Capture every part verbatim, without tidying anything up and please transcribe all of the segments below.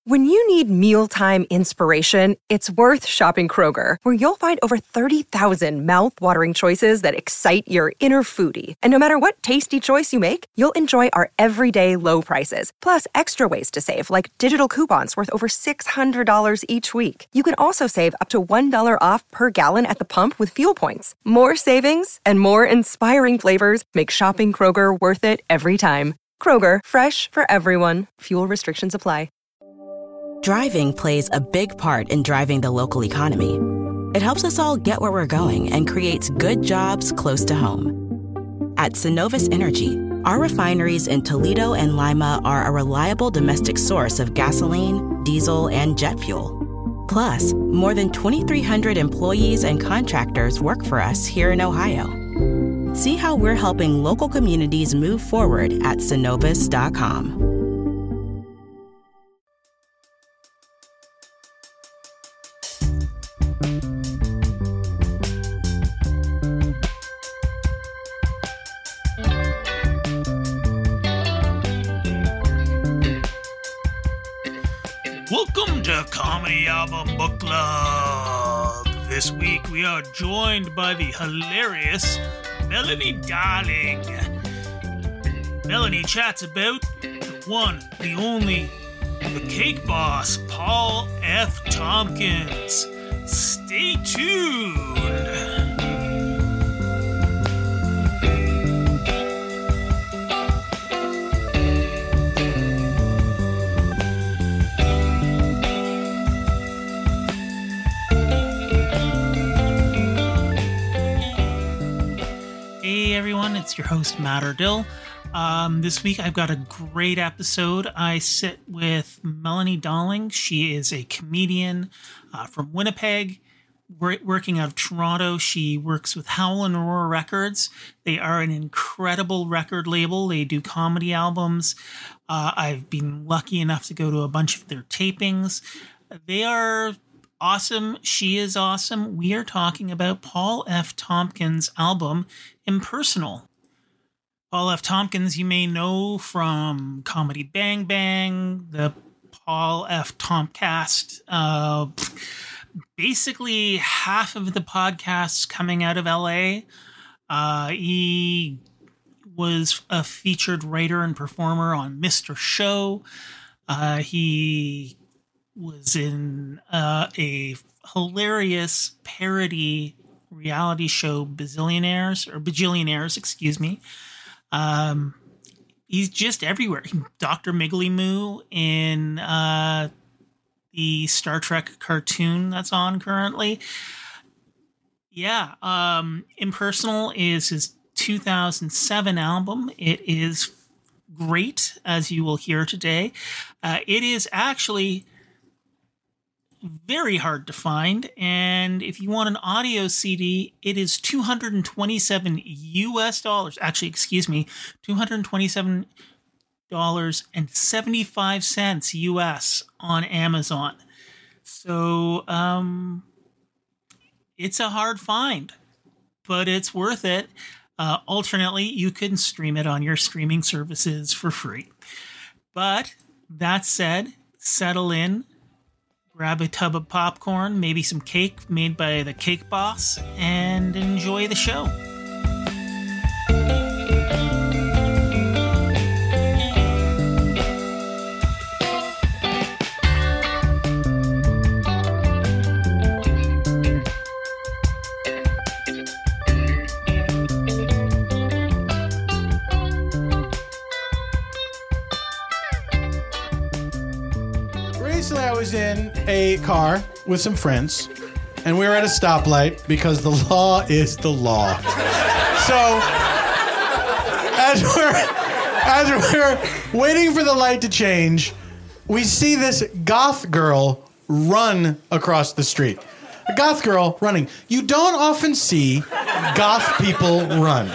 When you need mealtime inspiration, it's worth shopping Kroger, where you'll find over thirty thousand mouth-watering choices that excite your inner foodie. And no matter what tasty choice you make, you'll enjoy our everyday low prices, plus extra ways to save, like digital coupons worth over six hundred dollars each week. You can also save up to one dollar off per gallon at the pump with fuel points. More savings and more inspiring flavors make shopping Kroger worth it every time. Kroger, fresh for everyone. Fuel restrictions apply. Driving plays a big part in driving the local economy. It helps us all get where we're going and creates good jobs close to home. At Synovus Energy, our refineries in Toledo and Lima are a reliable domestic source of gasoline, diesel, and jet fuel. Plus, more than twenty-three hundred employees and contractors work for us here in Ohio. See how we're helping local communities move forward at synovus dot com. Welcome to Comedy Album Book Club. This week we are joined by the hilarious Melanie Darling. Melanie chats about the one, the only, the cake boss, Paul F. Tompkins. Stay tuned. Hey everyone, it's your host Matt Ardill. Um, this week I've got a great episode. I sit with Melanie Darling. She is a comedian uh, from Winnipeg, wor- working out of Toronto. She works with Howl and Roar Records. They are an incredible record label. They do comedy albums. Uh, I've been lucky enough to go to a bunch of their tapings. They are awesome. She is awesome. We are talking about Paul F. Tompkins' album, Impersonal. Paul F. Tompkins, you may know from Comedy Bang Bang, the Paul F. Tompcast. Uh, basically, half of the podcasts coming out of L A. Uh, he was a featured writer and performer on Mister Show. Uh, he was in uh, a hilarious parody reality show, Bazillionaires, or Bajillionaires, excuse me. Um, he's just everywhere. Doctor Miggly Moo in uh, the Star Trek cartoon that's on currently. Yeah, um, Impersonal is his two thousand seven album. It is great, as you will hear today. Uh, it is actually very hard to find, and if you want an audio C D, it is two hundred twenty-seven U S dollars. Actually, excuse me, two hundred twenty-seven dollars and seventy-five cents U S on Amazon. So, um, it's a hard find, but it's worth it. Uh, alternately, you can stream it on your streaming services for free. But that said, settle in. Grab a tub of popcorn, maybe some cake made by the Cake Boss, and enjoy the show. Recently, I was in a car with some friends, and we were at a stoplight because the law is the law. So, as we're as we're waiting for the light to change, we see this goth girl run across the street. A goth girl running. You don't often see goth people run.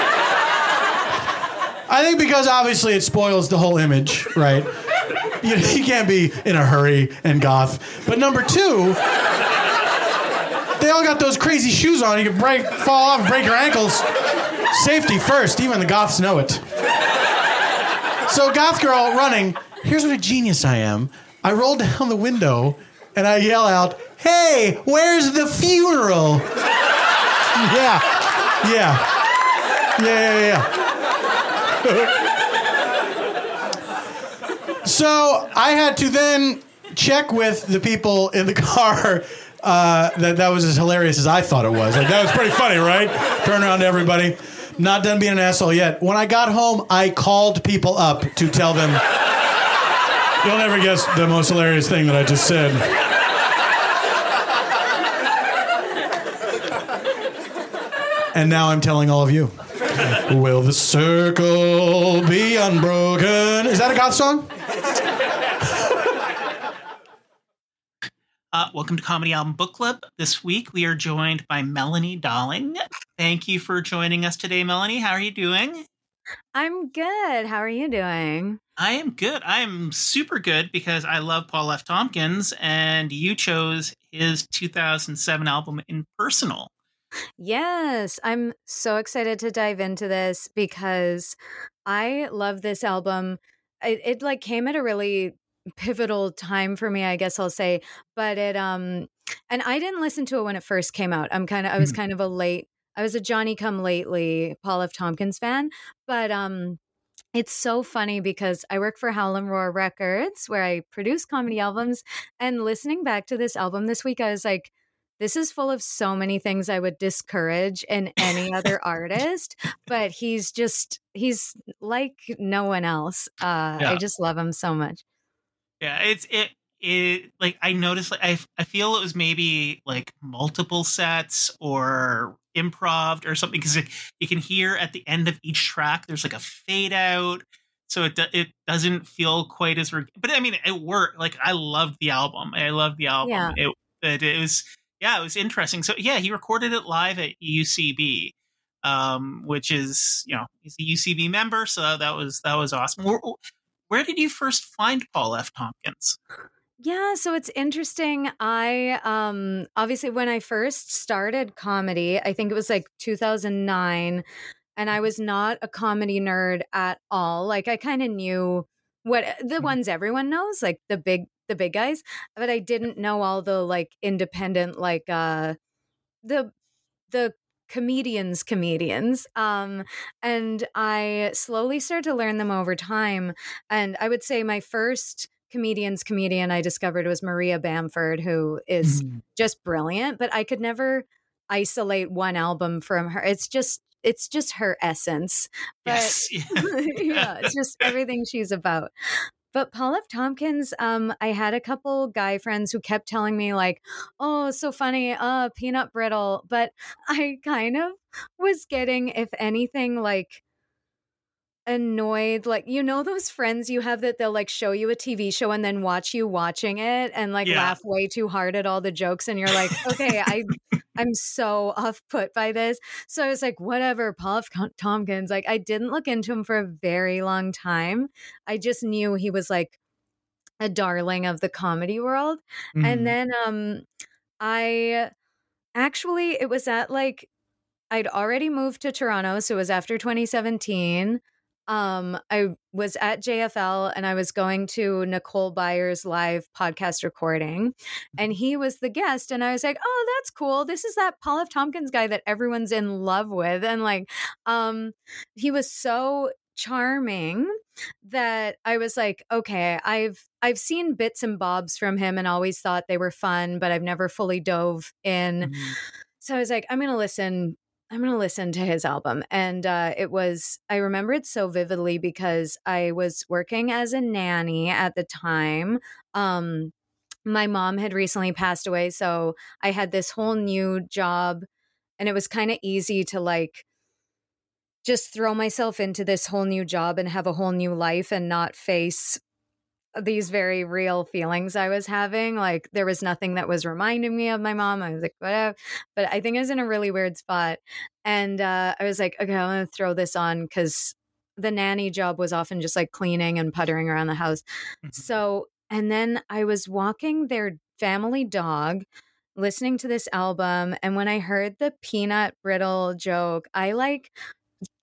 I think because obviously it spoils the whole image, right? You, you can't be in a hurry and goth. But number two, they all got those crazy shoes on. You can break, fall off, and break your ankles. Safety first. Even the goths know it. So goth girl running. Here's what a genius I am. I roll down the window and I yell out, "Hey, where's the funeral?" yeah, yeah, yeah, yeah, yeah. So I had to then check with the people in the car uh, that that was as hilarious as I thought it was. Like, that was pretty funny, right? Turn around to everybody. Not done being an asshole yet. When I got home, I called people up to tell them, you'll never guess the most hilarious thing that I just said. And now I'm telling all of you. Will the circle be unbroken? Is that a goth song? Uh, welcome to Comedy Album Book Club. This week we are joined by Melanie Dahling. Thank you for joining us today, Melanie. How are you doing? I'm good. How are you doing? I am good. I am super good because I love Paul F. Tompkins, and you chose his two thousand seven album, Impersonal. Yes, I'm so excited to dive into this because I love this album. It, it like came at a really pivotal time for me, I guess I'll say, but it um and I didn't listen to it when it first came out. I'm kind of I was kind of a late I was a Johnny Come Lately Paul F. Tompkins fan, but um it's so funny because I work for Howl and Roar Records where I produce comedy albums, and listening back to this album this week I was like, this is full of so many things I would discourage in any other artist, but he's just he's like no one else. Uh yeah. I just love him so much. Yeah, it's it it like I noticed like I I feel it was maybe like multiple sets or improv or something, because you can hear at the end of each track there's like a fade out, so it it doesn't feel quite as. But I mean, it worked. Like, I loved the album. I loved the album. Yeah. It, it it was yeah, it was interesting. So yeah, he recorded it live at U C B, um, which is, you know, he's a U C B member, so that was that was awesome. Where, where did you first find Paul F. Tompkins? Yeah, so it's interesting. I um obviously when I first started comedy, I think it was like two thousand nine, and I was not a comedy nerd at all. Like, I kind of knew what the ones everyone knows, like the big the big guys, but I didn't know all the like independent, like uh the the comedians comedians um and I slowly started to learn them over time. And I would say my first comedians comedian I discovered was Maria Bamford, who is mm-hmm. just brilliant, but I could never isolate one album from her. It's just it's just her essence. But yes. Yeah, it's just everything she's about. But Paul F. Tompkins, um, I had a couple guy friends who kept telling me like, oh, so funny, uh, peanut brittle. But I kind of was getting, if anything, like annoyed. Like, you know, those friends you have that they'll like show you a T V show and then watch you watching it and like yeah. laugh way too hard at all the jokes. And you're like, okay, I, I'm so off put by this. So I was like, whatever, Paul F. Tompkins. Like, I didn't look into him for a very long time. I just knew he was like a darling of the comedy world. Mm-hmm. And then um, I actually, it was at like, I'd already moved to Toronto. So it was after twenty seventeen. Um, I was at J F L and I was going to Nicole Byer's live podcast recording, and he was the guest. And I was like, oh, that's cool. This is that Paul F. Tompkins guy that everyone's in love with. And like, um, he was so charming that I was like, okay, I've, I've seen bits and bobs from him and always thought they were fun, but I've never fully dove in. Mm-hmm. So I was like, I'm going to listen I'm going to listen to his album. And uh, it was, I remember it so vividly because I was working as a nanny at the time. Um, my mom had recently passed away. So I had this whole new job, and it was kind of easy to like just throw myself into this whole new job and have a whole new life and not face these very real feelings I was having. Like, there was nothing that was reminding me of my mom. I was like, whatever. But I think I was in a really weird spot. And uh, I was like, okay, I'm going to throw this on, because the nanny job was often just like cleaning and puttering around the house. Mm-hmm. So, and then I was walking their family dog, listening to this album. And when I heard the peanut brittle joke, I like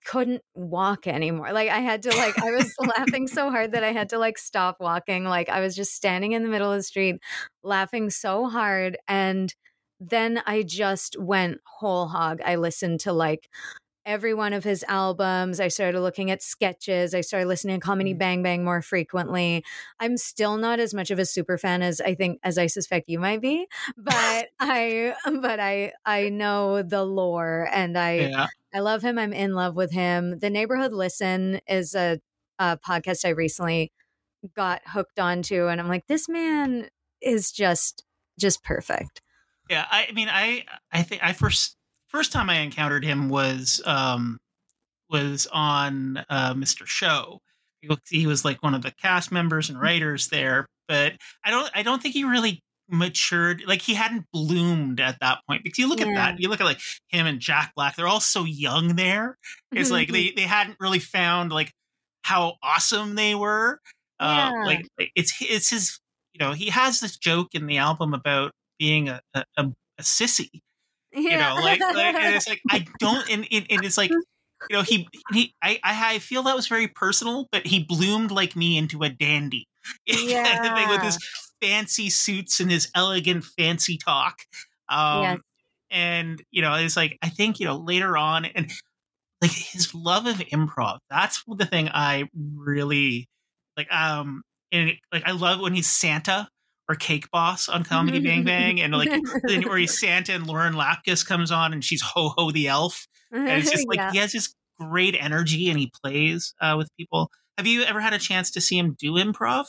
couldn't walk anymore. Like I had to like I was laughing so hard that I had to like stop walking. Like I was just standing in the middle of the street laughing so hard, and then I just went whole hog. I listened to like every one of his albums. I started looking at sketches. I started listening to Comedy Bang Bang more frequently. I'm still not as much of a super fan as I think as I suspect you might be, but I but I I know the lore, and I Yeah. I love him. I'm in love with him. The Neighborhood Listen is a, a podcast I recently got hooked onto, and I'm like, this man is just just perfect. Yeah, I mean, I I think I first first time I encountered him was um was on uh, Mister Show. He was, he was like one of the cast members and writers there, but I don't I don't think he really matured. Like he hadn't bloomed at that point. Because you look Yeah. at that, you look at like him and Jack Black. They're all so young there. It's like they they hadn't really found like how awesome they were. Uh, Yeah. like it's it's his. You know, he has this joke in the album about being a a, a, a sissy. You know, like, like and it's like I don't, and, and, and it's like, you know, he he I I feel that was very personal, but he bloomed like me into a dandy. Yeah. With his fancy suits and his elegant fancy talk. Um, Yes. and you know, it's like I think you know later on, and like his love of improv. That's the thing I really like. Um, and like I love when he's Santa or Cake Boss on Comedy Bang Bang, and like then where he's Santa and Lauren Lapkus comes on and she's Ho Ho the Elf, and it's just like Yeah. he has this great energy and he plays uh, with people. Have you ever had a chance to see him do improv?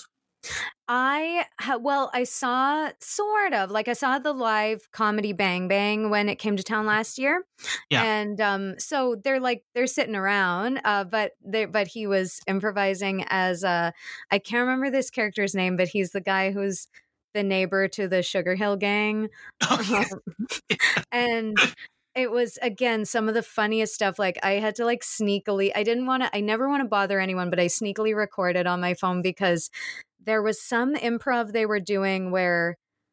I ha- well, I saw sort of like I saw the live Comedy Bang Bang when it came to town last year, Yeah. and um, so they're like they're sitting around, uh, but they but he was improvising as uh, I can't remember this character's name, but he's the guy who's the neighbor to the Sugar Hill Gang, Oh, yeah. and it was again some of the funniest stuff. Like I had to like sneakily, I didn't want to, I never want to bother anyone, but I sneakily recorded on my phone because there was some improv they were doing where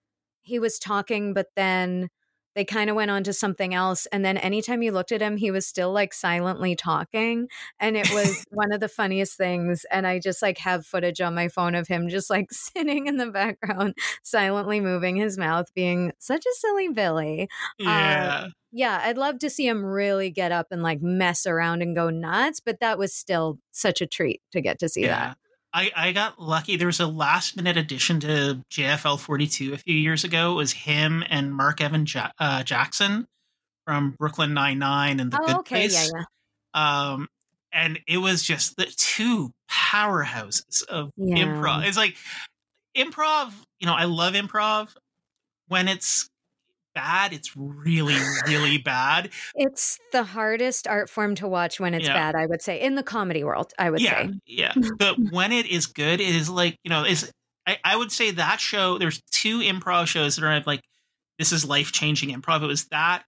he was talking, but then they kind of went on to something else. And then anytime you looked at him, he was still like silently talking. And it was one of the funniest things. And I just like have footage on my phone of him just like sitting in the background, silently moving his mouth, being such a silly Billy. Yeah. Uh, yeah, I'd love to see him really get up and like mess around and go nuts. But that was still such a treat to get to see Yeah. that. I, I got lucky. There was a last minute addition to J F L forty-two a few years ago. It was him and Mark Evan ja- uh, Jackson from Brooklyn Nine-Nine and The Oh, Good okay. Place. Yeah, yeah. Um, and it was just the two powerhouses of Yeah. improv. It's like improv, you know, I love improv. When it's bad, it's really, really bad. It's the hardest art form to watch when it's Yeah. bad, I would say, in the comedy world, I would Yeah, say. yeah. But when it is good, it is like, you know, is I, I would say that show, there's two improv shows that are like, this is life-changing improv. It was that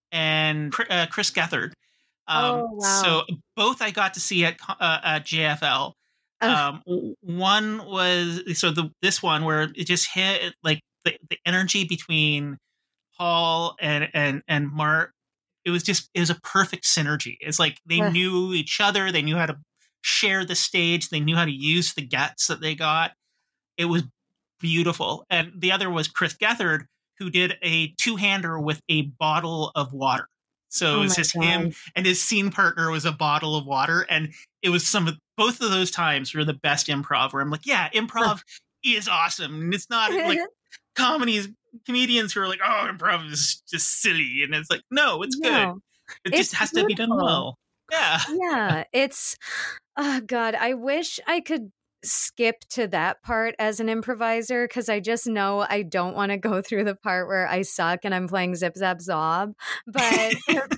and uh, Chris Gethard. Um, Oh, wow. So both I got to see at uh, at J F L. Ugh. Um, one was, so the this one where it just hit, like, the, the energy between Paul and, and, and Mark, it was just, it was a perfect synergy. It's like they Ugh. knew each other. They knew how to share the stage. They knew how to use the gets that they got. It was beautiful. And the other was Chris Gethard, who did a two-hander with a bottle of water. So Oh it was my just God. him, and his scene partner was a bottle of water. And it was some of, both of those times were the best improv, where I'm like, yeah, improv is awesome. And it's not like comedies, comedians who are like, oh, improv is just silly. And it's like, no, it's good. No, It it's just has to be done beautiful. well. Yeah. Yeah, it's, oh God, I wish I could skip to that part as an improviser because I just know I don't want to go through the part where I suck and I'm playing Zip Zap Zob. But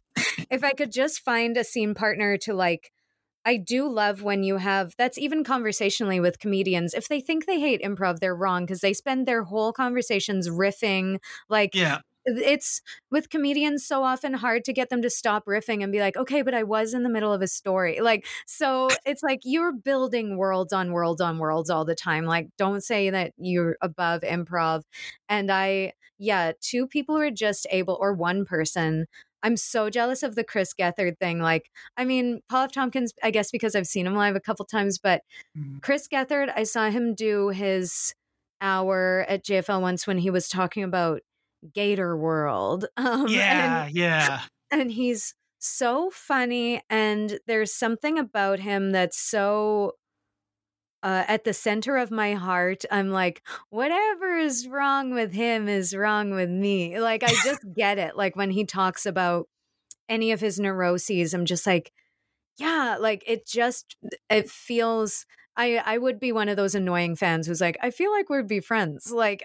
if I could just find a scene partner to like, I do love when you have, that's even conversationally with comedians. If they think they hate improv, they're wrong because they spend their whole conversations riffing. Like, Yeah. it's with comedians so often hard to get them to stop riffing and be like, okay, but I was in the middle of a story. Like, so it's like you're building worlds on worlds on worlds all the time. Like, don't say that you're above improv. And I, yeah, two people who are just able, or one person I'm so jealous of the Chris Gethard thing. Like, I mean, Paul F. Tompkins, I guess because I've seen him live a couple times, but mm-hmm. Chris Gethard, I saw him do his hour at J F L once when he was talking about Gator World. Um, yeah, and, yeah. And he's so funny, and there's something about him that's so uh, at the center of my heart. I'm like, whatever is wrong with him is wrong with me. Like, I just get it. Like, when he talks about any of his neuroses, I'm just like, yeah, like it just, it feels, I, I would be one of those annoying fans who's like, I feel like we'd be friends. Like,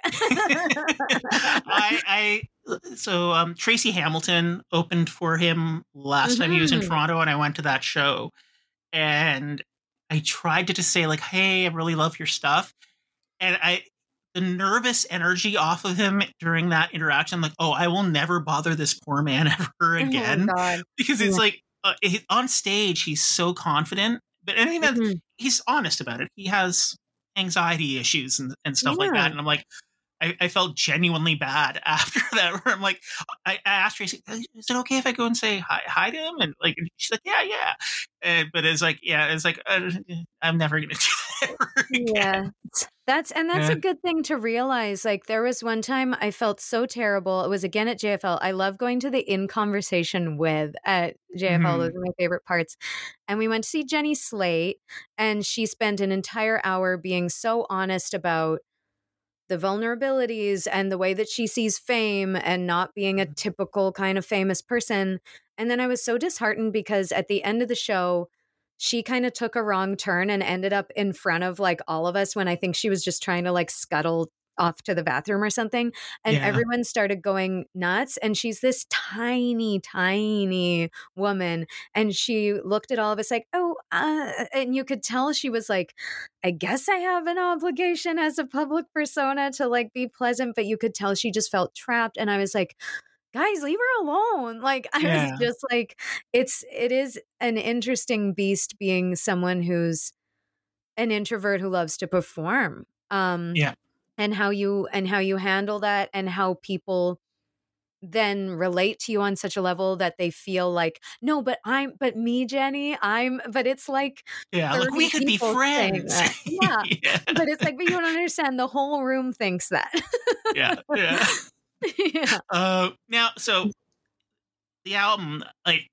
I, I, so um, Tracy Hamilton opened for him last mm-hmm. time he was in Toronto, and I went to that show, and I tried to just say like, hey, I really love your stuff. And I, the nervous energy off of him during that interaction, I'm like, oh, I will never bother this poor man ever again. Oh, because it's yeah. like uh, he, on stage, he's so confident, but I mean, mm-hmm. he's honest about it. He has anxiety issues and, and stuff yeah. like that. And I'm like, I, I felt genuinely bad after that, where I'm like, I, I asked Tracy, is it okay if I go and say hi, hi to him? And like, and she's like, yeah, yeah. And, but it's like, yeah, it's like, uh, I'm never going to do that ever again. Yeah. That's, and that's yeah. a good thing to realize. Like, there was one time I felt so terrible. It was again at J F L. I love going to the In Conversation With at J F L. Mm-hmm. Those are my favorite parts. And we went to see Jenny Slate, and she spent an entire hour being so honest about the vulnerabilities and the way that she sees fame and not being a typical kind of famous person. And then I was so disheartened because at the end of the show, she kind of took a wrong turn and ended up in front of like all of us when I think she was just trying to like scuttle off to the bathroom or something. And yeah. everyone started going nuts. And she's this tiny, tiny woman. And she looked at all of us like, oh, uh, and you could tell she was like, I guess I have an obligation as a public persona to like be pleasant, but you could tell she just felt trapped. And I was like, guys, leave her alone. Like, I yeah. was just like, it's, it is an interesting beast being someone who's an introvert who loves to perform. Um, yeah. And how you, and how you handle that, and how people then relate to you on such a level that they feel like, no, but I'm, but me, Jenny, I'm, but it's like, yeah, like we could be friends. Yeah. yeah. But it's like, but you don't understand. The whole room thinks that. yeah. Yeah. yeah. Uh, now, so the album, like,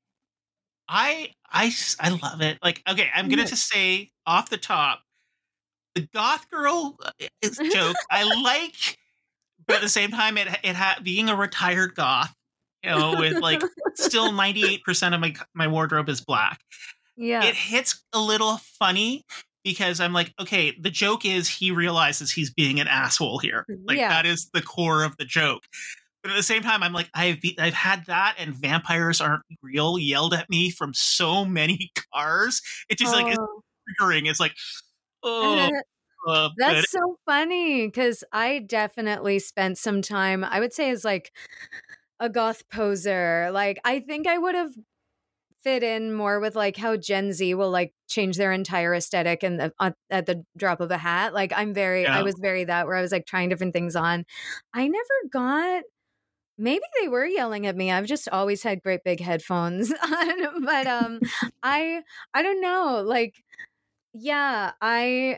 I, I, I love it. Like, okay, I'm going to just say off the top, the goth girl is a joke. I like, but at the same time, it it ha- being a retired goth, you know, with like still ninety-eight percent of my my wardrobe is black. Yeah, it hits a little funny because I'm like, okay, the joke is he realizes he's being an asshole here. Like yeah. that is the core of the joke. But at the same time, I'm like, I've be- I've had that, and vampires aren't real yelled at me from so many cars. It just oh. like it's triggering. It's like. Oh, uh, that's but- so funny because I definitely spent some time, I would say, as like a goth poser. Like, I think I would have fit in more with like how Gen Z will like change their entire aesthetic and the, uh, at the drop of a hat. Like, I'm very, yeah. I was very that where I was like trying different things on. I never got. Maybe they were yelling at me. I've just always had great big headphones on, but um, I I don't know, like. Yeah, I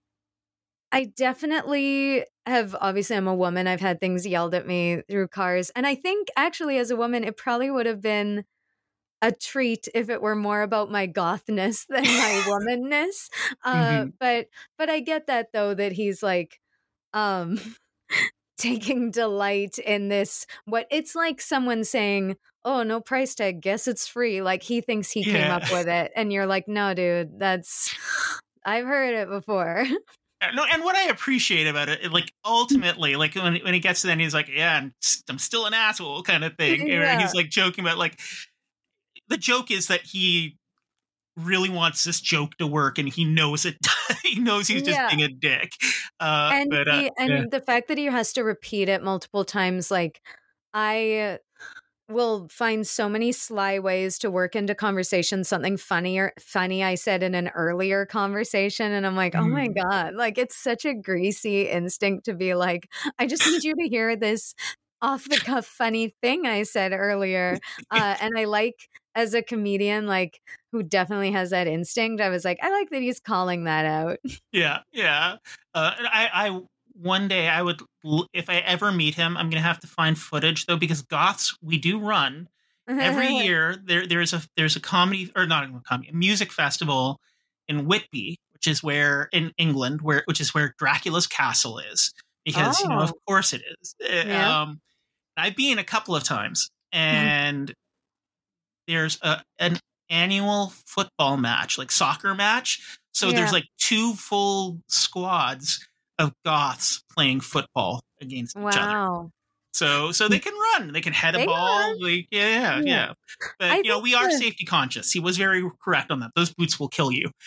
I definitely have, obviously I'm a woman. I've had things yelled at me through cars. And I think actually as a woman, it probably would have been a treat if it were more about my gothness than my womanness. Uh, mm-hmm. But but I get that though, that he's like um, taking delight in this. What it's like someone saying, oh, no price tag, guess it's free. Like he thinks he yeah. came up with it. And you're like, no, dude, that's, I've heard it before. No, and what I appreciate about it, like ultimately, like when, when he gets to the end, he's like, yeah, I'm, I'm still an asshole kind of thing. Yeah. And he's like joking about like, the joke is that he really wants this joke to work and he knows it. He knows he's just yeah. being a dick. Uh, and but, uh, he, and yeah. the fact that he has to repeat it multiple times, like I will find so many sly ways to work into conversation something funny or funny I said in an earlier conversation, and I'm like, oh my god, like it's such a greasy instinct to be like, I just need you to hear this off the cuff funny thing I said earlier. Uh, and I like, as a comedian, like, who definitely has that instinct, I was like, I like that he's calling that out. Yeah, yeah. Uh, I, I one day I would, if I ever meet him, I'm gonna have to find footage though, because Goths, we do run every year. There, there's a there's a comedy or not a comedy, a music festival in Whitby, which is where in England, where which is where Dracula's castle is, because oh. you know, of course it is. Yeah. Um, I've been a couple of times, and there's a an annual football match, like soccer match. So yeah. there's like two full squads of Goths playing football against wow. each other. So so they can run, they can head a they ball. Like, yeah, yeah, yeah. But I you know, we are the... safety conscious. He was very correct on that. Those boots will kill you.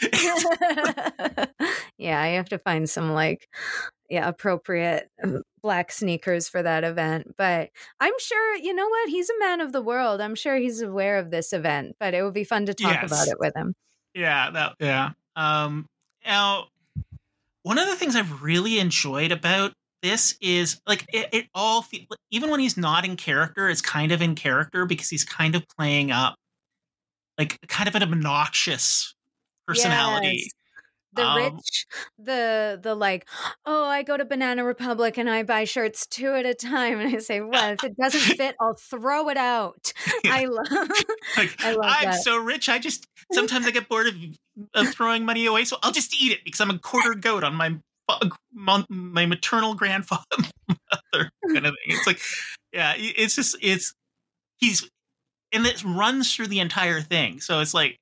Yeah, I have to find some like yeah, appropriate black sneakers for that event. But I'm sure, you know what? He's a man of the world. I'm sure he's aware of this event, but it would be fun to talk yes. about it with him. Yeah, that yeah. Um now one of the things I've really enjoyed about this is like it, it all fe- even when he's not in character, it's kind of in character because he's kind of playing up like kind of an obnoxious personality. Yes. The um, rich, the the like, oh, I go to Banana Republic and I buy shirts two at a time, and I say, well, if it doesn't fit, I'll throw it out. Yeah. I love, like, I love I'm that. so rich, I just sometimes I get bored of, of throwing money away, so I'll just eat it because I'm a quarter goat on my my maternal grandfather kind of thing. It's like, yeah, it's just it's he's and it runs through the entire thing, so it's like.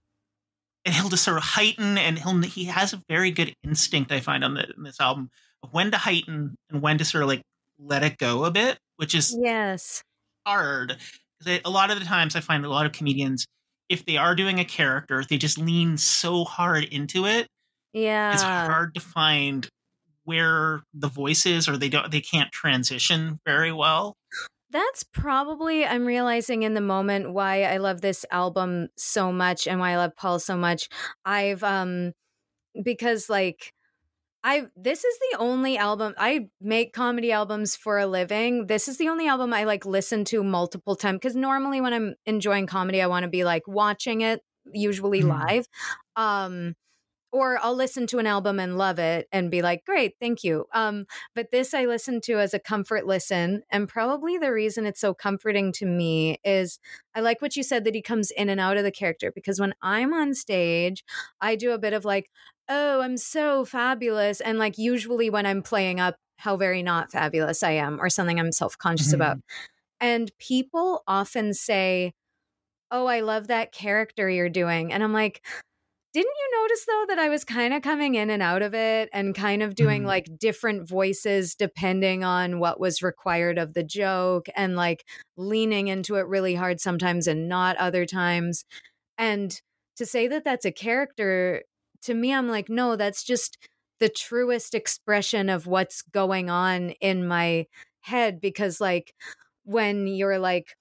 And he'll just sort of heighten, and he'll he has a very good instinct, I find, on the, in this album of when to heighten and when to sort of like let it go a bit, which is yes hard. Because a lot of the times I find a lot of comedians, if they are doing a character, they just lean so hard into it. Yeah, it's hard to find where the voice is, or they don't they can't transition very well. That's probably, I'm realizing in the moment, why I love this album so much and why I love Paul so much. I've, um, because like, I, this is the only album, I make comedy albums for a living. This is the only album I like listen to multiple times. Because normally when I'm enjoying comedy, I want to be like watching it, usually mm. live. Um, Or I'll listen to an album and love it and be like, great, thank you. Um, but this I listen to as a comfort listen. And probably the reason it's so comforting to me is I like what you said, that he comes in and out of the character. Because when I'm on stage, I do a bit of like, oh, I'm so fabulous. And like usually when I'm playing up how very not fabulous I am or something I'm self-conscious mm-hmm. about. And people often say, oh, I love that character you're doing. And I'm like, didn't you notice, though, that I was kind of coming in and out of it and kind of doing mm. like different voices depending on what was required of the joke and like leaning into it really hard sometimes and not other times? And to say that that's a character, to me, I'm like, no, that's just the truest expression of what's going on in my head. Because like when you're like,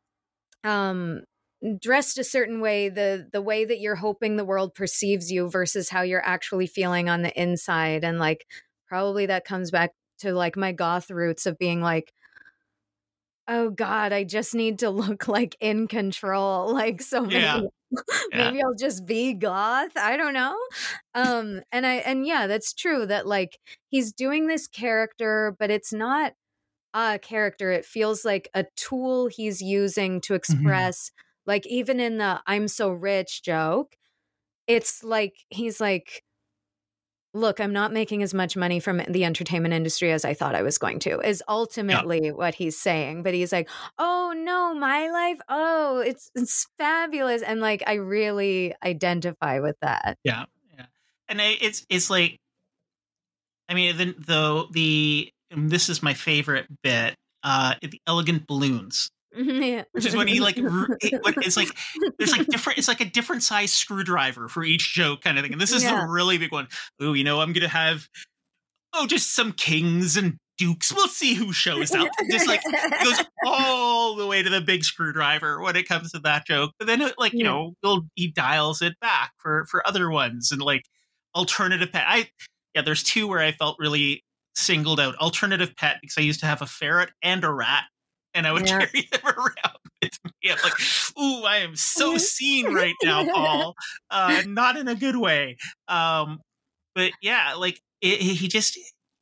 um, dressed a certain way, the the way that you're hoping the world perceives you versus how you're actually feeling on the inside. And like probably that comes back to like my goth roots of being like, oh God, I just need to look like in control. Like so maybe, yeah. maybe yeah. I'll just be goth. I don't know. Um and I and yeah, that's true that like he's doing this character, but it's not a character. It feels like a tool he's using to express mm-hmm. Like even in the I'm so rich joke, it's like, he's like, look, I'm not making as much money from the entertainment industry as I thought I was going to, is ultimately yeah. what he's saying. But he's like, oh no, my life, oh, it's it's fabulous. And like, I really identify with that. Yeah. Yeah. And it's, it's like, I mean, the, the, the and this is my favorite bit, uh, the elegant balloons. Yeah. Which is when he like it's like there's like different it's like a different size screwdriver for each joke kind of thing, and this is yeah. a really big one. Oh, you know, I'm gonna have oh just some kings and dukes. We'll see who shows up. And just like it goes all the way to the big screwdriver when it comes to that joke. But then like you yeah. know he'll, he dials it back for for other ones and like alternative. Pa- I yeah, there's two where I felt really singled out alternative pet because I used to have a ferret and a rat, and I would Yeah. carry them around with me. I'm like, ooh, I am so seen right now, Paul. Uh, not in a good way. Um, but yeah, like it, he just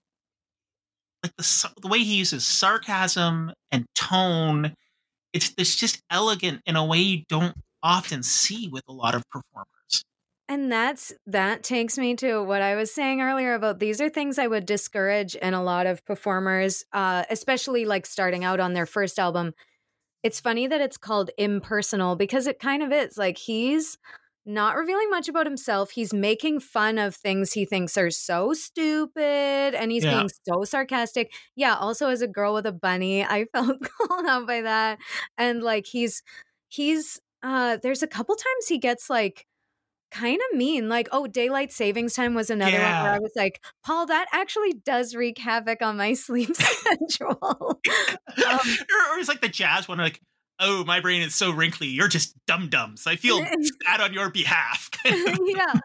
like the the way he uses sarcasm and tone. It's it's just elegant in a way you don't often see with a lot of performers. And that's that takes me to what I was saying earlier about these are things I would discourage in a lot of performers, uh, especially like starting out on their first album. It's funny that it's called Impersonal because it kind of is. Like he's not revealing much about himself. He's making fun of things he thinks are so stupid and he's Yeah. being so sarcastic. Yeah, also as a girl with a bunny, I felt called out by that. And like he's he's uh there's a couple times he gets like kind of mean. Like, oh, daylight savings time was another Yeah. one where I was like, Paul, that actually does wreak havoc on my sleep schedule. um, or, or it's like the jazz one, like, oh, my brain is so wrinkly. You're just dum-dums. I feel sad on your behalf. yeah.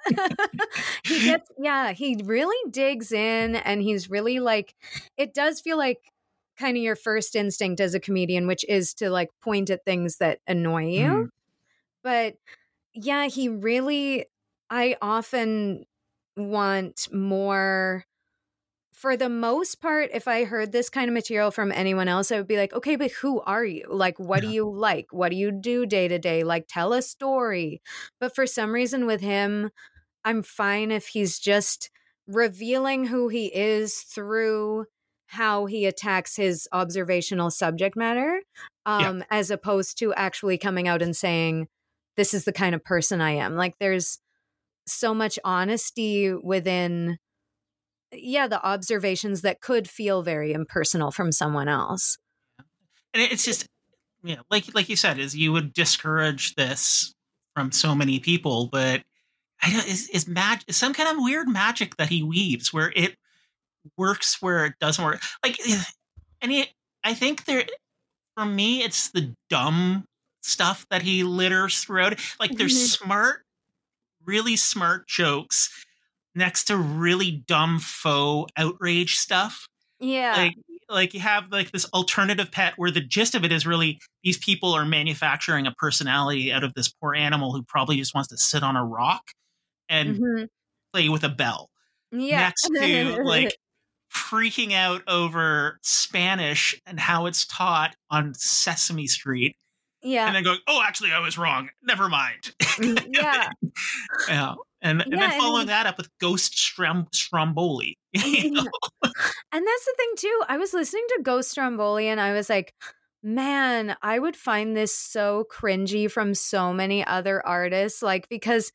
he gets, yeah, he really digs in and he's really like, it does feel like kind of your first instinct as a comedian, which is to like point at things that annoy you. Mm. But yeah, he really, I often want more. For the most part, if I heard this kind of material from anyone else, I would be like, okay, but who are you? Like, what Yeah. do you like? What do you do day to day? Like, tell a story. But for some reason with him, I'm fine if he's just revealing who he is through how he attacks his observational subject matter, um, as opposed to actually coming out and saying, this is the kind of person I am. Like, there's so much honesty within yeah, the observations that could feel very impersonal from someone else. And it's just, you know, like like you said, is you would discourage this from so many people, but I don't is is mag is some kind of weird magic that he weaves where it works where it doesn't work. Like, and he, I think there, for me, it's the dumb stuff that he litters throughout. Like, there's Mhm. smart, really smart jokes next to really dumb faux outrage stuff. Yeah. Like, like you have like this alternative pet where the gist of it is really these people are manufacturing a personality out of this poor animal who probably just wants to sit on a rock and Mhm. play with a bell. Yeah. Next to like freaking out over Spanish and how it's taught on Sesame Street. yeah. And then going, oh, actually, I was wrong. Never mind. Mm, yeah. yeah. And, and Yeah, then and following then- that up with Ghost Strom- Stromboli. You know? And that's the thing too. I was listening to Ghost Stromboli and I was like, man, I would find this so cringy from so many other artists. Like, because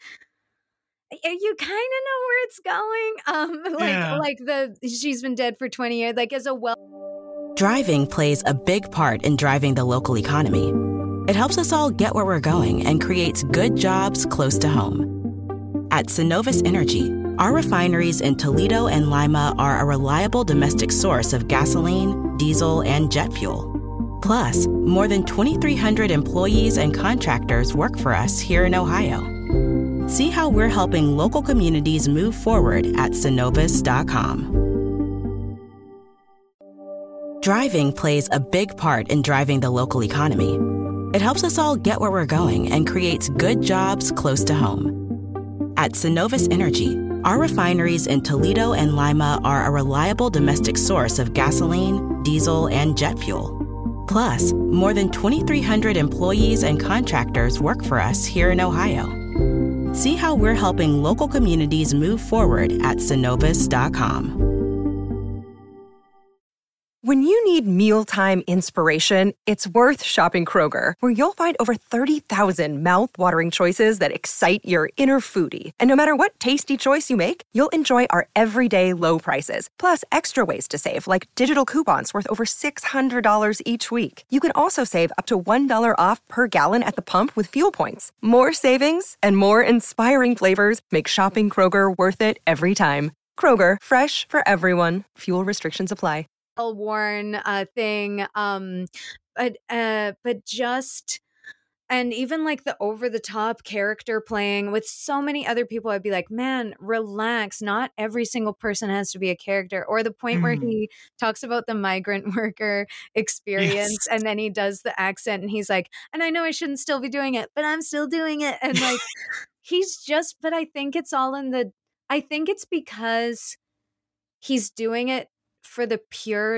y- you kind of know where it's going. Um, like, Yeah. like the she's been dead for twenty years. Like, as a well. Driving plays a big part in driving the local economy. It helps us all get where we're going and creates good jobs close to home. At Synovus Energy, our refineries in Toledo and Lima are a reliable domestic source of gasoline, diesel, and jet fuel. Plus, more than twenty-three hundred employees and contractors work for us here in Ohio. See how we're helping local communities move forward at synovus dot com. Driving plays a big part in driving the local economy. It helps us all get where we're going and creates good jobs close to home. At Synovus Energy, our refineries in Toledo and Lima are a reliable domestic source of gasoline, diesel, and jet fuel. Plus, more than twenty-three hundred employees and contractors work for us here in Ohio. See how we're helping local communities move forward at synovus dot com. When you need mealtime inspiration, it's worth shopping Kroger, where you'll find over thirty thousand mouth-watering choices that excite your inner foodie. And no matter what tasty choice you make, you'll enjoy our everyday low prices, plus extra ways to save, like digital coupons worth over six hundred dollars each week. You can also save up to one dollar off per gallon at the pump with fuel points. More savings and more inspiring flavors make shopping Kroger worth it every time. Kroger, fresh for everyone. Fuel restrictions apply. Worn uh, thing, um, but uh, but just And even like the over the top character playing with so many other people, I'd be like, man, relax. Not every single person has to be a character. Or the point mm. where he talks about the migrant worker experience yes. and then he does the accent and he's like, and I know I shouldn't still be doing it, but I'm still doing it. And like, he's just, but I think it's all in the, I think it's because he's doing it for the pure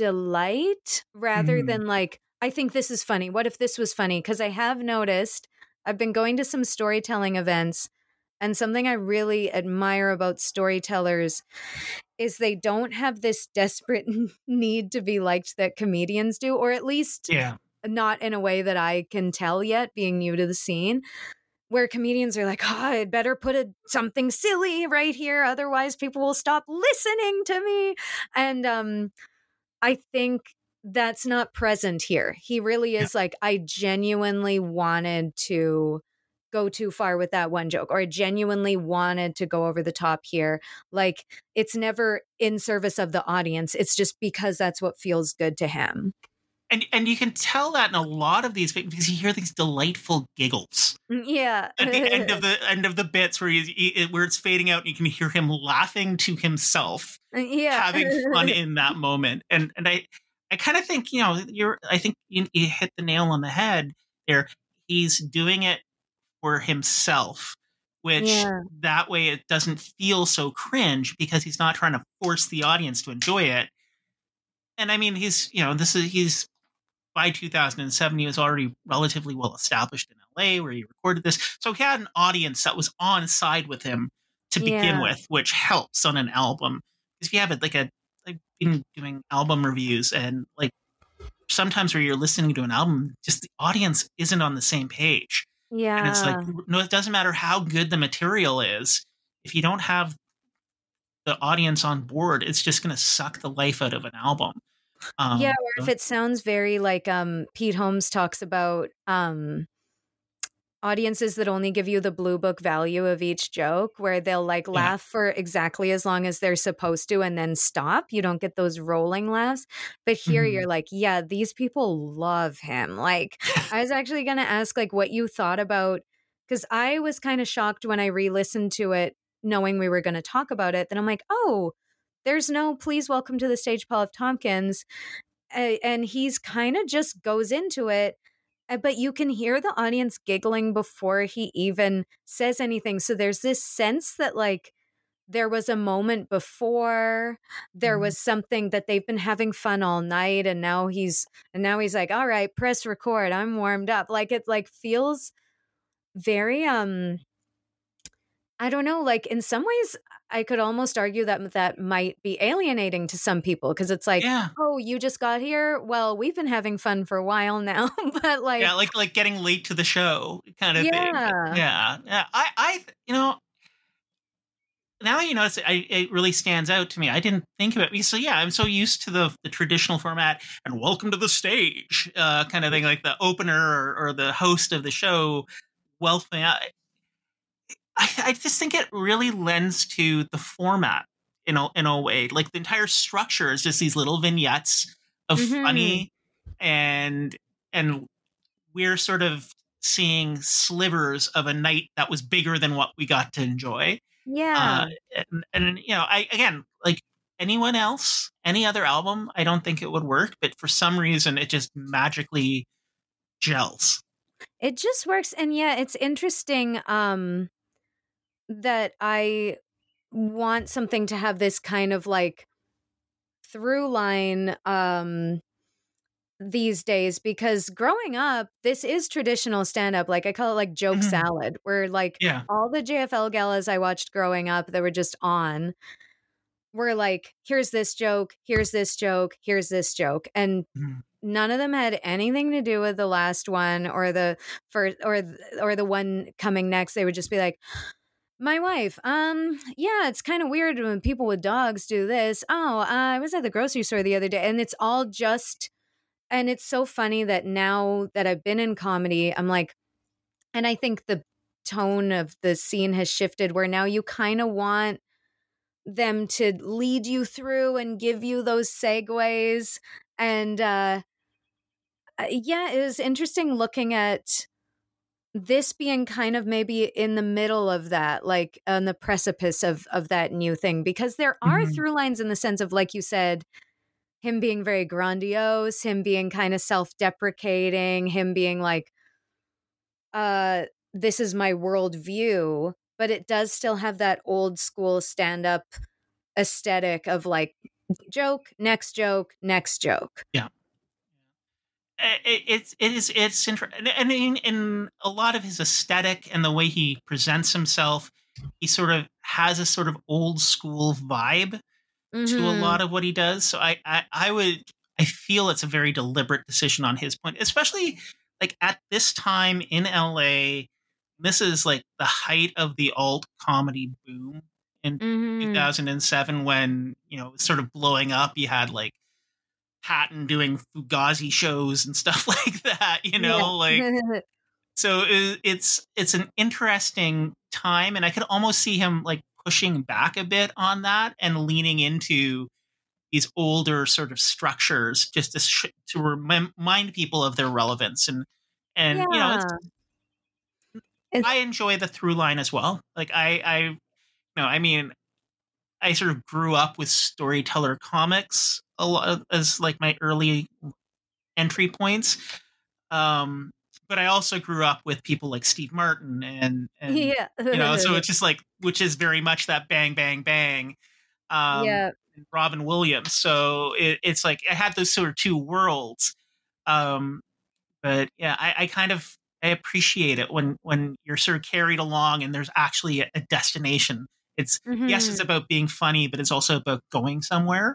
delight rather mm. than like, I think this is funny. What if this was funny? Because I have noticed, I've been going to some storytelling events, and something I really admire about storytellers is they don't have this desperate need to be liked that comedians do, or at least yeah. not in a way that I can tell yet, being new to the scene, where comedians are like, oh, I'd better put a, something silly right here, otherwise people will stop listening to me. And um, I think that's not present here. He really is yeah. like, I genuinely wanted to go too far with that one joke, or I genuinely wanted to go over the top here. Like, it's never in service of the audience. It's just because that's what feels good to him. And and you can tell that in a lot of these, because you hear these delightful giggles. Yeah. At the end of the end of the bits where he's, he, where it's fading out, and you can hear him laughing to himself, yeah. having fun in that moment. And and I I kind of think, you know, you're, I think you, you hit the nail on the head there. He's doing it for himself, which yeah. that way it doesn't feel so cringe because he's not trying to force the audience to enjoy it. And I mean, he's, you know, this is, he's by two thousand seven, he was already relatively well established in L A where he recorded this. So he had an audience that was on side with him to begin yeah. with, which helps on an album. Because if you have it like a, I've been doing album reviews, and like sometimes where you're listening to an album, just the audience isn't on the same page. Yeah. And it's like, no, it doesn't matter how good the material is. If you don't have the audience on board, it's just going to suck the life out of an album. Um, yeah. Or if it sounds very like um, Pete Holmes talks about um, audiences that only give you the blue book value of each joke, where they'll like yeah. laugh for exactly as long as they're supposed to and then stop. You don't get those rolling laughs. But here mm-hmm. you're like, yeah, these people love him. Like, I was actually going to ask like what you thought about, because I was kind of shocked when I re-listened to it, knowing we were going to talk about it. Then I'm like, oh, there's no please welcome to the stage, Paul F. Tompkins. Uh, and he's kind of just goes into it. But you can hear the audience giggling before he even says anything. So there's this sense that like there was a moment before, there was something that they've been having fun all night, and now he's and now he's like, all right, press record. I'm warmed up. Like it like feels very um I don't know, like in some ways I could almost argue that that might be alienating to some people, because it's like, yeah. oh, you just got here? Well, we've been having fun for a while now. But like, yeah, like like getting late to the show kind of yeah. thing. Yeah. Yeah. I, I, you know, now you know, it's, I, it really stands out to me. I didn't think of it. So yeah, I'm so used to the, the traditional format and welcome to the stage uh, kind of thing, like the opener or, or the host of the show. Welcome. I, I just think it really lends to the format in a, in a way. Like the entire structure is just these little vignettes of mm-hmm. funny, and and we're sort of seeing slivers of a night that was bigger than what we got to enjoy. Yeah. Uh, and, and, you know, I, again, like anyone else, any other album, I don't think it would work, but for some reason it just magically gels. It just works. And yeah, it's interesting. Um, that I want something to have this kind of like through line um, these days, because growing up, this is traditional stand-up. Like I call it like joke mm-hmm. salad, where like yeah. all the J F L galas I watched growing up that were just on were like, here's this joke, here's this joke, here's this joke. And mm-hmm. none of them had anything to do with the last one or the first or, or the one coming next. They would just be like, my wife, um, yeah, it's kind of weird when people with dogs do this. Oh, uh, I was at the grocery store the other day, and it's all just, and it's so funny that now that I've been in comedy, I'm like, and I think the tone of the scene has shifted where now you kind of want them to lead you through and give you those segues. And, uh, yeah, it was interesting looking at this being kind of maybe in the middle of that, like on the precipice of of that new thing, because there are Mhm. through lines in the sense of, like you said, him being very grandiose, him being kind of self-deprecating, him being like, uh, this is my worldview, but it does still have that old school stand-up aesthetic of like joke, next joke, next joke. Yeah. It, it's it is it's interesting, and in, in a lot of his aesthetic and the way he presents himself, he sort of has a sort of old school vibe to a Mhm. lot of what he does. So I, I I would I feel it's a very deliberate decision on his point, especially like at this time in L A. This is like the height of the alt comedy boom in Mhm. two thousand seven, when you know it was sort of blowing up. You had like Patton doing Fugazi shows and stuff like that, you know, Yeah. like, so it, it's, it's an interesting time, and I could almost see him like pushing back a bit on that and leaning into these older sort of structures just to, sh- to rem- remind people of their relevance. And, and, you know, Yeah. it's, It's- I enjoy the through line as well. Like I, I, you know, I mean, I sort of grew up with storyteller comics a lot as like my early entry points. Um, but I also grew up with people like Steve Martin and, and Yeah. you know, so it's just like, which is very much that bang, bang, bang. Um, Yeah. and Robin Williams. So it, it's like I had those sort of two worlds. Um, but yeah, I, I kind of I appreciate it when when you're sort of carried along and there's actually a, a destination. It's yes, it's Mhm. about being funny, but it's also about going somewhere.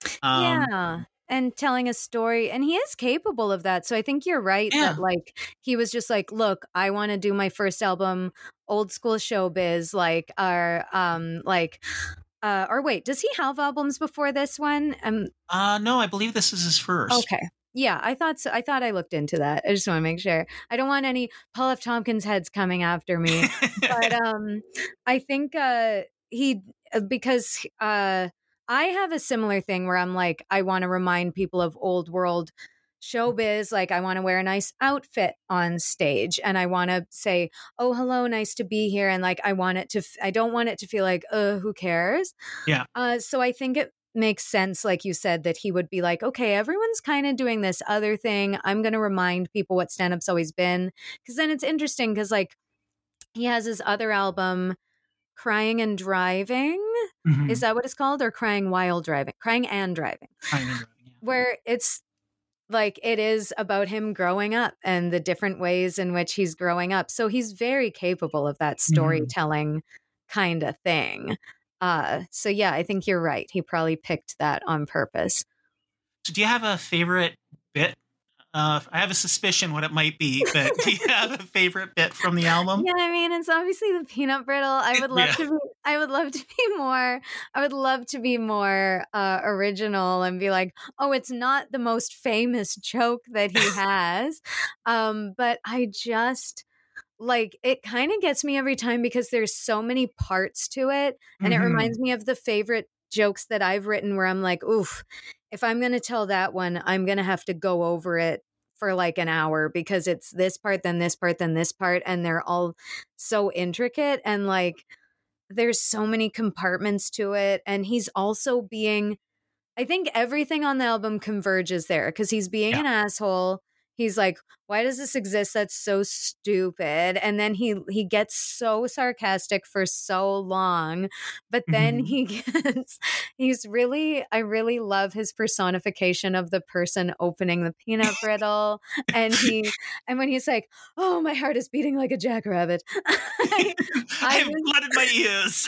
Um, Yeah. And telling a story. And he is capable of that. So I think you're right Yeah. that like he was just like, look, I want to do my first album, old school showbiz, like our um like uh or wait, does he have albums before this one? Um uh, no, I believe this is his first. okay. Yeah, I thought so. I thought I looked into that. I just want to make sure. I don't want any Paul F. Tompkins heads coming after me. But um I think uh he uh, because uh I have a similar thing where I'm like, I want to remind people of old world showbiz. Like, I want to wear a nice outfit on stage, and I want to say, "Oh, hello, nice to be here." And like, I want it to. F- I don't want it to feel like, "Uh, who cares?" Yeah. Uh, so I think it makes sense, like you said, that he would be like, "Okay, everyone's kind of doing this other thing. I'm going to remind people what stand up's always been." Because then it's interesting because like he has his other album, Crying and Driving. Mhm. Is that what it's called? Or Crying While Driving? Crying and Driving. Crying and Driving, yeah. Where it's like it is about him growing up and the different ways in which he's growing up. So he's very capable of that storytelling kind of thing. Uh, so yeah, I think you're right. He probably picked that on purpose. So do you have a favorite bit? Uh, I have a suspicion what it might be, but do you have a favorite bit from the album? Yeah, I mean, it's obviously the peanut brittle. I would love Yeah. to be I would love to be more I would love to be more uh original and be like, "Oh, it's not the most famous joke that he has." um, but I just like it kind of gets me every time because there's so many parts to it, and Mhm. it reminds me of the favorite jokes that I've written where I'm like, "Oof, if I'm going to tell that one, I'm going to have to go over it for like an hour because it's this part, then this part, then this part, and they're all so intricate and like there's so many compartments to it." And he's also being, I think everything on the album converges there because he's being Yeah. an asshole. He's like, "Why does this exist? That's so stupid." And then he he gets so sarcastic for so long, but then Mhm. he gets he's really I really love his personification of the person opening the peanut brittle, and he and when he's like, "Oh, my heart is beating like a jackrabbit." I, I have was- blood in my ears.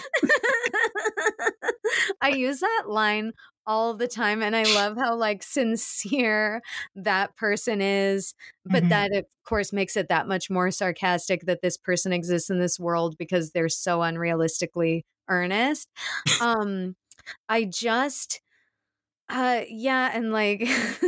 I use that line all the time, and I love how like sincere that person is, but Mhm. that of course makes it that much more sarcastic that this person exists in this world because they're so unrealistically earnest. um I just uh yeah, and like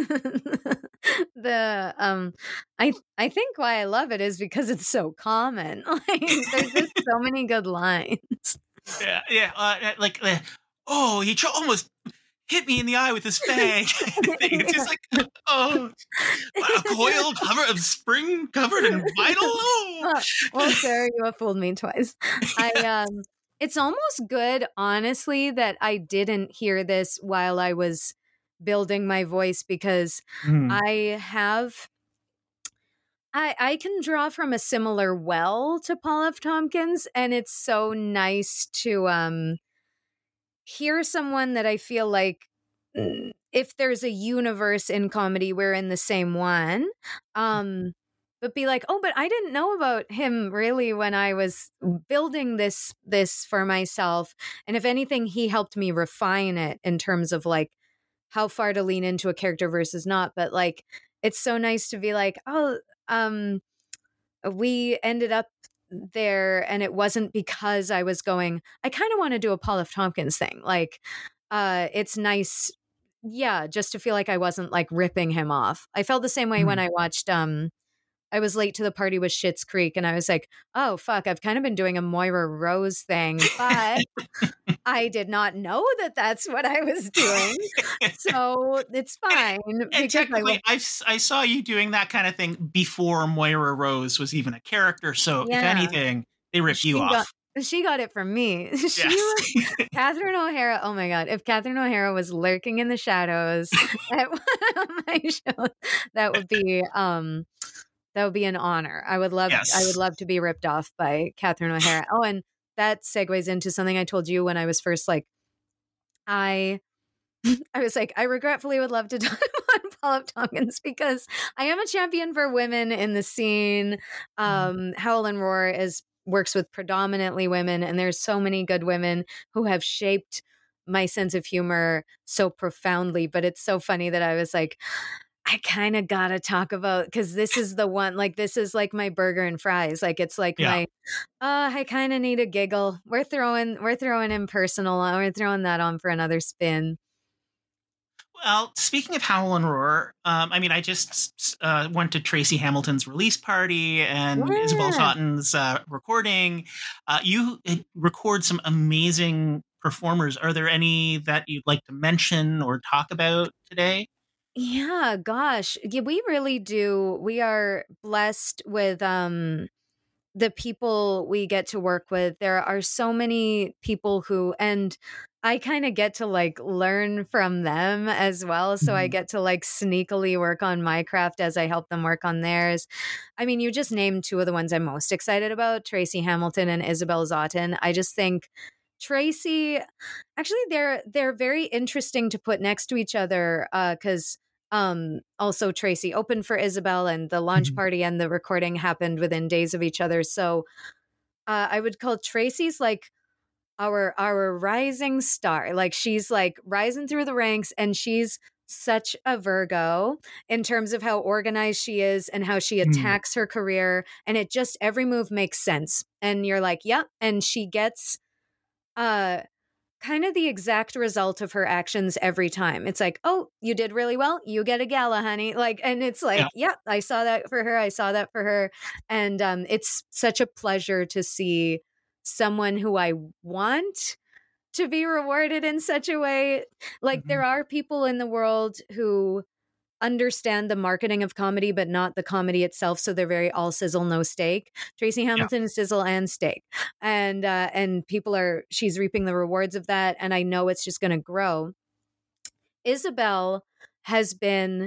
the um I I think why I love it is because it's so common. Like there's just so many good lines. Yeah, yeah. Uh, like, uh, oh, he cho- almost hit me in the eye with his fang. It's just like, oh, a coil cover of spring covered in vinyl. Oh. Well, Sarah, you have fooled me twice. I um, it's almost good, honestly, that I didn't hear this while I was building my voice because mm. I have. I, I can draw from a similar well to Paul F. Tompkins, and it's so nice to um, hear someone that I feel like if there's a universe in comedy, we're in the same one. Um, but be like, oh, but I didn't know about him really when I was building this this for myself. And if anything, he helped me refine it in terms of like how far to lean into a character versus not. But like, it's so nice to be like, oh, um, we ended up there and it wasn't because I was going, I kind of want to do a Paul F. Tompkins thing. Like, uh, it's nice. Yeah. Just to feel like I wasn't like ripping him off. I felt the same way mm-hmm. when I watched, um, I was late to the party with Schitt's Creek and I was like, oh, fuck, I've kind of been doing a Moira Rose thing, but I did not know that that's what I was doing. So it's fine. And, and technically, I, I saw you doing that kind of thing before Moira Rose was even a character. So yeah. if anything, they ripped you got, off. She got it from me. She yes. was Catherine O'Hara. Oh my God. If Catherine O'Hara was lurking in the shadows at one of my shows, that would be... um. That would be an honor. I would love yes. I would love to be ripped off by Catherine O'Hara. Oh, and that segues into something I told you when I was first like, I I was like, I regretfully would love to talk about Paul F. Tompkins because I am a champion for women in the scene. Um, Howl and Roar is works with predominantly women, and there's so many good women who have shaped my sense of humor so profoundly. But it's so funny that I was like, I kind of gotta talk about, because this is the one, like, this is like my burger and fries. Like, it's like yeah. my, uh, I kind of need a giggle. We're throwing, we're throwing in personal. We're throwing that on for another spin. Well, speaking of Howl and Roar, um, I mean, I just uh, went to Tracy Hamilton's release party and yeah. Isabel Zotten's uh, recording. Uh, you record some amazing performers. Are there any that you'd like to mention or talk about today? Yeah, gosh. Yeah, we really do. We are blessed with um, the people we get to work with. There are so many people who, and I kind of get to like learn from them as well. So I get to like sneakily work on my craft as I help them work on theirs. I mean, you just named two of the ones I'm most excited about, Tracy Hamilton and Isabel Zotten. I just think Tracy, actually, they're they're very interesting to put next to each other because uh, um, also Tracy opened for Isabel, and the launch mm-hmm. party and the recording happened within days of each other. So uh, I would call Tracy's like our our rising star. Like she's like rising through the ranks, and she's such a Virgo in terms of how organized she is and how she attacks mm. her career. And it just, every move makes sense. And you're like, yep. Yeah. And she gets uh kind of the exact result of her actions every time. It's like, oh, you did really well, you get a gala, honey. Like, and it's like, yeah, yeah I saw that for her. I saw that for her. And um, it's such a pleasure to see someone who I want to be rewarded in such a way. Like mm-hmm. there are people in the world who understand the marketing of comedy, but not the comedy itself. So they're very all sizzle, no steak. Tracy Hamilton yeah. is sizzle and steak. And, uh, and people are, she's reaping the rewards of that. And I know it's just going to grow. Isabel has been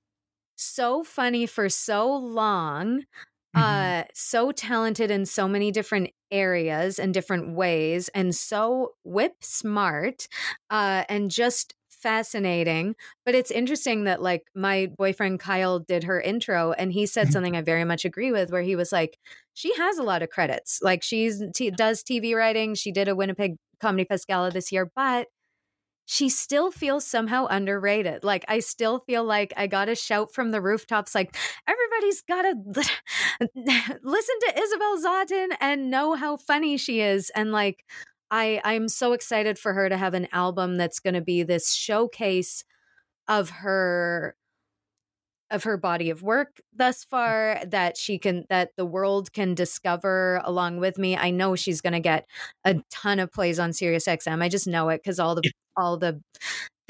so funny for so long, mm-hmm. uh, so talented in so many different areas and different ways, and so whip smart, uh, and just fascinating. But it's interesting that like my boyfriend Kyle did her intro, and he said something I very much agree with, where he was like, she has a lot of credits. Like she's t- does T V writing. She did a Winnipeg Comedy Fest gala this year, but she still feels somehow underrated. Like I still feel like I got a shout from the rooftops, like everybody's got to listen to Isabel Zotten and know how funny she is. And like, I, I'm so excited for her to have an album that's going to be this showcase of her of her body of work thus far, that she can, that the world can discover along with me. I know she's going to get a ton of plays on Sirius X M. I just know it because all the all the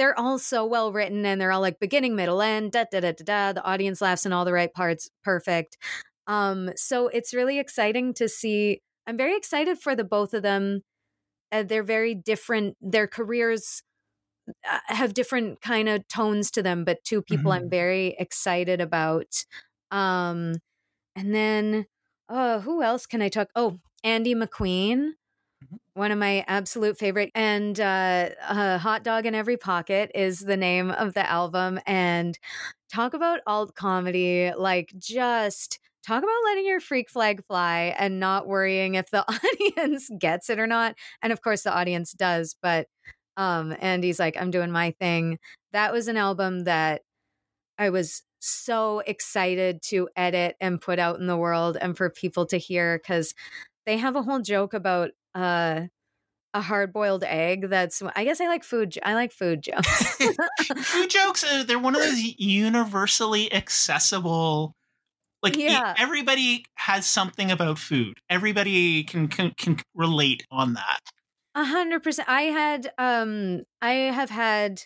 they're all so well written, and they're all like beginning, middle, end, da da da da da. The audience laughs in all the right parts, perfect. Um, so it's really exciting to see. I'm very excited for the both of them. Uh, they're very different. Their careers uh, have different kind of tones to them, but two people Mm-hmm. I'm very excited about. Um, and then, uh, who else can I talk? Oh, Andy McQueen, one of my absolute favorite. And uh, uh, Hot Dog in Every Pocket is the name of the album. And talk about alt comedy, like just talk about letting your freak flag fly and not worrying if the audience gets it or not. And of course, the audience does. But um, Andy's like, I'm doing my thing. That was an album that I was so excited to edit and put out in the world and for people to hear, because they have a whole joke about uh, a hard-boiled egg. That's, I guess I like food. I like food jokes. Food jokes, uh, they're one of those universally accessible. Like Yeah. e- everybody has something about food. Everybody can can, can relate on that. A hundred percent. I had, um, I have had,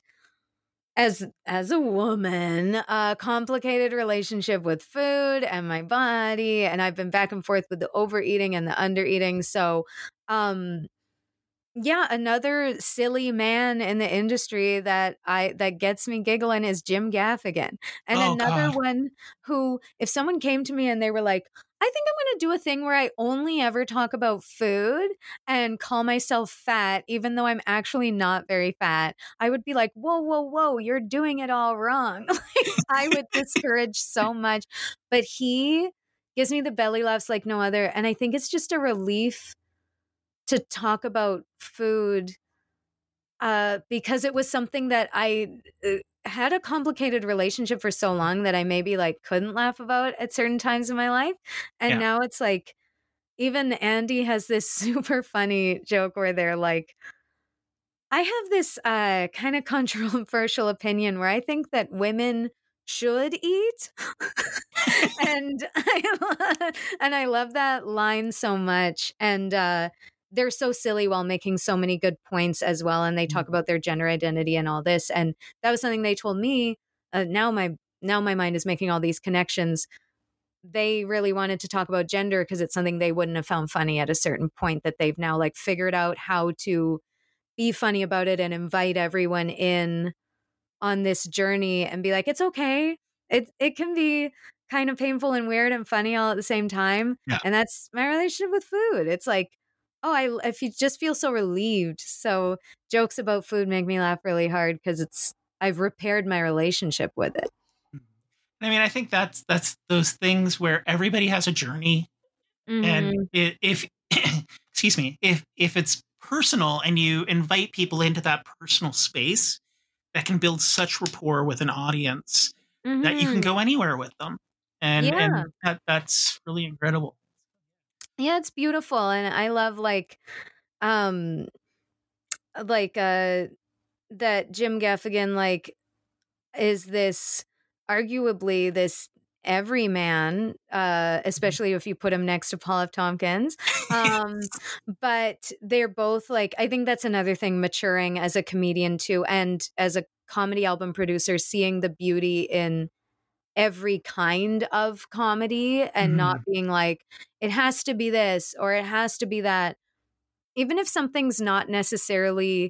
as as a woman, a complicated relationship with food and my body, and I've been back and forth with the overeating and the undereating. So, um, yeah, another silly man in the industry that I that gets me giggling is Jim Gaffigan. And Oh, another God. one who, if someone came to me and they were like, I think I'm going to do a thing where I only ever talk about food and call myself fat, even though I'm actually not very fat, I would be like, whoa, whoa, whoa, you're doing it all wrong. Like, I would discourage so much. But he gives me the belly laughs like no other. And I think it's just a relief to talk about food uh, because it was something that I uh, had a complicated relationship for so long that I maybe like couldn't laugh about at certain times in my life. And Yeah. now it's like, even Andy has this super funny joke where they're like, I have this uh, kind of controversial opinion where I think that women should eat. and I and I love that line so much. And uh, they're so silly while making so many good points as well. And they talk about their gender identity and all this. And that was something they told me. Uh, now my now my mind is making all these connections. They really wanted to talk about gender because it's something they wouldn't have found funny at a certain point, that they've now like figured out how to be funny about it and invite everyone in on this journey and be like, it's okay. It it can be kind of painful and weird and funny all at the same time. Yeah. And that's my relationship with food. It's like, oh, I if you just feel so relieved. So jokes about food make me laugh really hard because it's I've repaired my relationship with it. I mean, I think that's that's those things where everybody has a journey, Mhm. and it, if excuse me, if if it's personal and you invite people into that personal space, that can build such rapport with an audience that you can Mhm. go anywhere with them, and Yeah. and that that's really incredible. Yeah, it's beautiful. And I love like um like uh that Jim Gaffigan like is this arguably this everyman, uh, especially if you put him next to Paul F. Tompkins. Um, but they're both like, I think that's another thing, maturing as a comedian too, and as a comedy album producer, seeing the beauty in every kind of comedy and Mhm. not being like, it has to be this or it has to be that. Even if something's not necessarily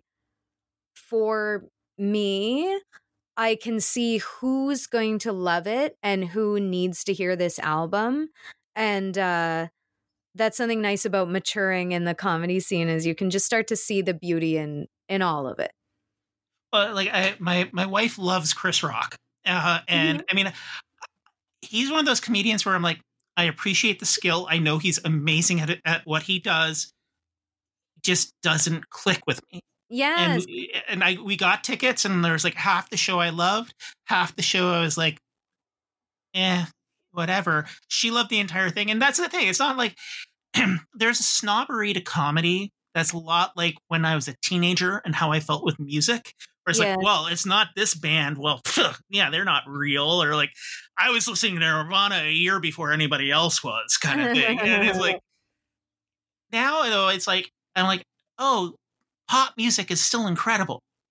for me, I can see who's going to love it and who needs to hear this album. And uh, that's something nice about maturing in the comedy scene, is you can just start to see the beauty in in all of it. But like, I, my my wife loves Chris Rock, uh, and I mean, he's one of those comedians where I'm like, I appreciate the skill. I know he's amazing at it, at what he does. Just doesn't click with me. Yes. And and I we got tickets, and there's like half the show I loved, half the show I was like, eh, whatever. She loved the entire thing, and that's the thing. It's not like there's a snobbery to comedy that's a lot like when I was a teenager and how I felt with music. Where it's Yes. like, well, it's not this band. Well, pff, yeah, they're not real. Or like, I was listening to Nirvana a year before anybody else was, kind of thing. And it's like, now though, it's like, I'm like, oh, pop music is still incredible.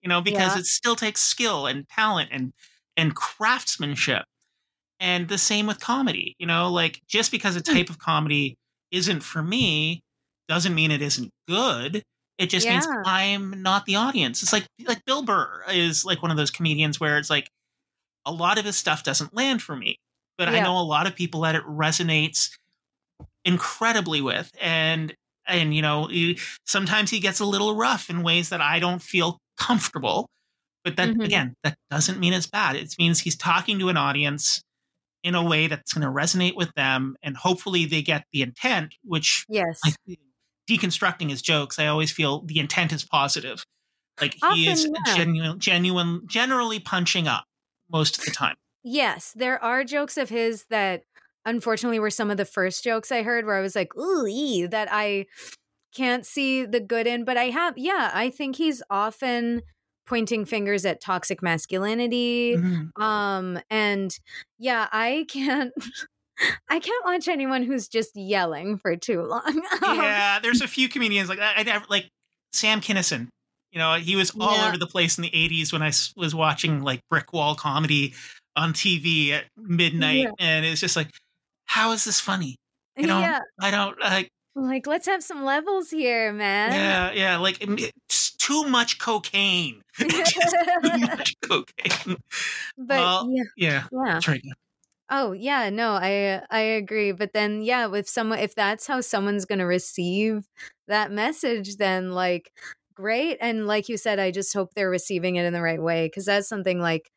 you know, because Yeah. it still takes skill and talent and and craftsmanship. And the same with comedy, you know, like just because a type of comedy isn't for me doesn't mean it isn't good. It just means Yeah. I'm not the audience. It's like like Bill Burr is like one of those comedians where it's like a lot of his stuff doesn't land for me, but I Yeah. know a lot of people that it resonates incredibly with. And and you know, he- sometimes he gets a little rough in ways that I don't feel comfortable. But that Mhm. again, that doesn't mean it's bad. It means he's talking to an audience in a way that's going to resonate with them, and hopefully they get the intent, which Yes. I, deconstructing his jokes, I always feel the intent is positive. Like he is Often, yeah. genuine, genuine, generally punching up most of the time. Yes, there are jokes of his that unfortunately were some of the first jokes I heard where I was like, ooh, ee, that I can't see the good in. But I have, yeah, I think he's often pointing fingers at toxic masculinity. Mhm. Um, and yeah, I can't. I can't watch anyone who's just yelling for too long. Um, Yeah, there's a few comedians like that. I never like Sam Kinison. You know, he was all Yeah. over the place in the eighties when I s- was watching like brick wall comedy on T V at midnight, Yeah. and it's just like, how is this funny? You know, Yeah. I don't like. Like, let's have some levels here, man. Yeah, yeah, like it- it's too much cocaine. Just too much cocaine. But Well, yeah, yeah, yeah. that's right. Oh yeah, no, I I agree. But then yeah, if someone if that's how someone's gonna receive that message, then like great. And like you said, I just hope they're receiving it in the right way. Cause that's something like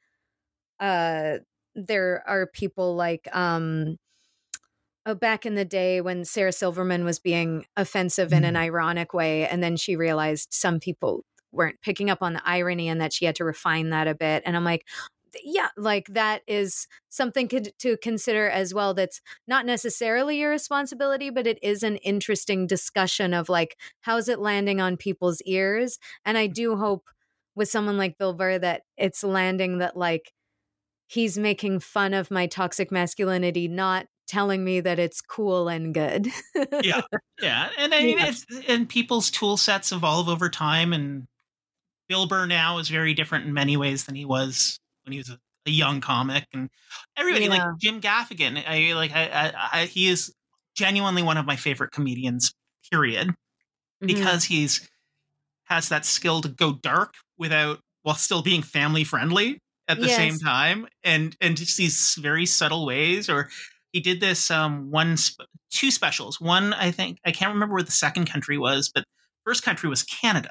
uh there are people like um oh, back in the day when Sarah Silverman was being offensive in an Mm. ironic way, and then she realized some people weren't picking up on the irony and that she had to refine that a bit. And I'm like, yeah, like that is something could, to consider as well. That's not necessarily your responsibility, but it is an interesting discussion of like, how's it landing on people's ears? And I do hope with someone like Bill Burr that it's landing that like he's making fun of my toxic masculinity, not telling me that it's cool and good. Yeah, yeah, and I mean, Yeah. it's, and people's tool sets evolve over time, and Bill Burr now is very different in many ways than he was when he was a, a young comic, and everybody Yeah. like Jim Gaffigan. I like, I, I, I, he is genuinely one of my favorite comedians. Period, Mhm. because he's has that skill to go dark without while still being family friendly at the Yes. same time, and and just these very subtle ways. Or he did this um one sp- two specials. One, I think, I can't remember where the second country was, but first country was Canada,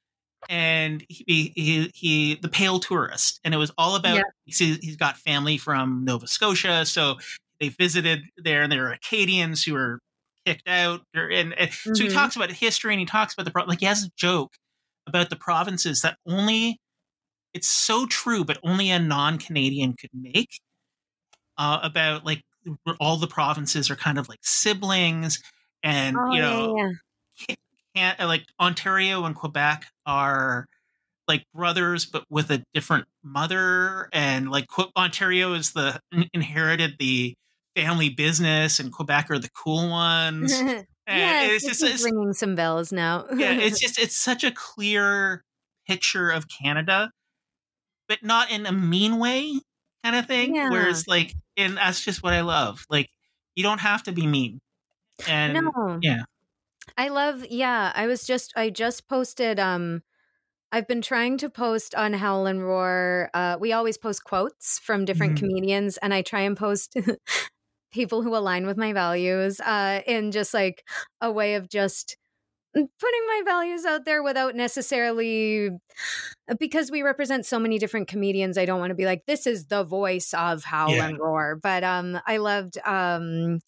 and he he, he the Pale Tourist, and it was all about Yeah. he's, he's got family from Nova Scotia, so they visited there, and they're Acadians who were kicked out, or- and, and so he Mhm. talks about history, and he talks about the pro- like he has a joke about the provinces that only it's so true, but only a non-Canadian could make, uh, about like all the provinces are kind of like siblings, and Oh, you yeah, know, yeah. can't, can't like Ontario and Quebec are like brothers but with a different mother, and like Que- Ontario is the inherited the family business, and Quebec are the cool ones. And Yes, it's this just is it's, ringing some bells now. yeah, it's just it's such a clear picture of Canada, but not in a mean way kind of thing. Yeah. Whereas like, and that's just what I love. Like, you don't have to be mean. And No. yeah. I love, yeah, I was just, I just posted, um, I've been trying to post on Howl and Roar. Uh, we always post quotes from different Mhm. comedians, and I try and post people who align with my values uh, in just like a way of just putting my values out there without necessarily, because we represent so many different comedians. I don't want to be like, this is the voice of Howl Yeah. and Roar. But um, I loved um,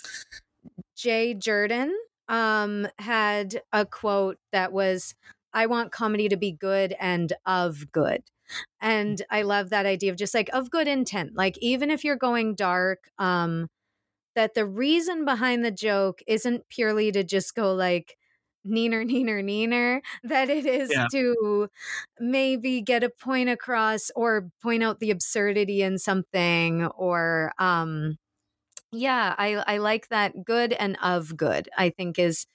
Jay Jordan um, had a quote that was, I want comedy to be good and of good. And I love that idea of just like of good intent. Like, even if you're going dark, um, that the reason behind the joke isn't purely to just go like, neener, neener, neener, that it is Yeah. to maybe get a point across or point out the absurdity in something, or, um, yeah, I, I like that good and of good, I think is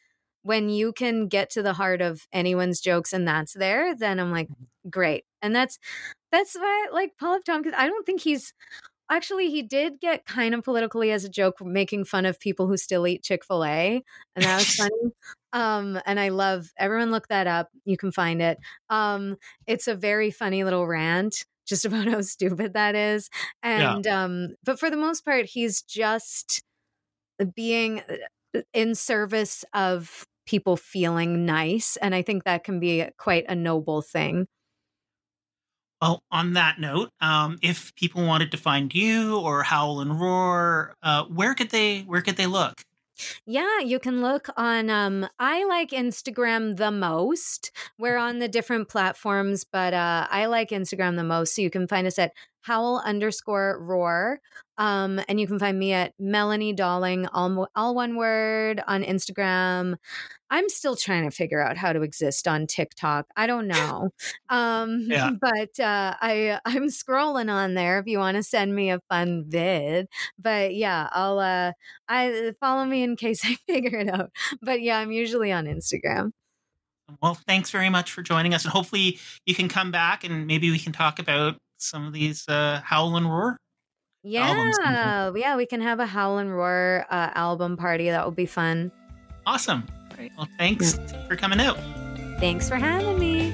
when you can get to the heart of anyone's jokes and that's there, then I'm like, great. And that's that's why, like, Paul F. Tompkins, I don't think he's actually, he did get kind of politically as a joke, making fun of people who still eat Chick-fil-A, and that was funny. Um, and I love, everyone look that up. You can find it. Um, it's a very funny little rant just about how stupid that is. And, yeah. um, but for the most part, he's just being in service of people feeling nice. And I think that can be quite a noble thing. Well, on that note, um, if people wanted to find you or Howl and Roar, uh, where could they where could they look? Yeah, you can look on, um, I like Instagram the most. We're on the different platforms, but uh, I like Instagram the most. So you can find us at Howl underscore Roar. Um, and you can find me at Melanie Dahling, all, all one word, on Instagram. I'm still trying to figure out how to exist on TikTok. I don't know. Um, yeah. But uh, I, I'm scrolling on there if you want to send me a fun vid. But yeah, I'll uh, I follow me in case I figure it out. But yeah, I'm usually on Instagram. Well, thanks very much for joining us. And hopefully you can come back and maybe we can talk about some of these uh, Howl and Roar. Yeah, yeah, we can have a Howl and Roar uh, album party. That would be fun. Awesome. Great. Well, thanks yeah. for coming out. Thanks for having me.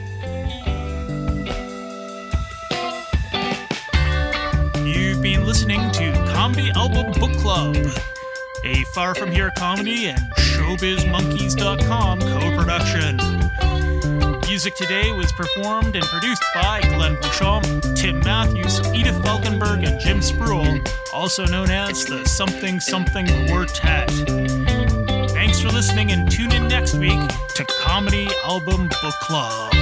You've been listening to Comedy Album Book Club, a Far From Here comedy and showbiz monkeys dot com co-production. Music today was performed and produced by Glenn Bouchamp, Tim Matthews, Edith Falkenberg, and Jim Spruill, also known as the Something Something Quartet. Thanks for listening and tune in next week to Comedy Album Book Club.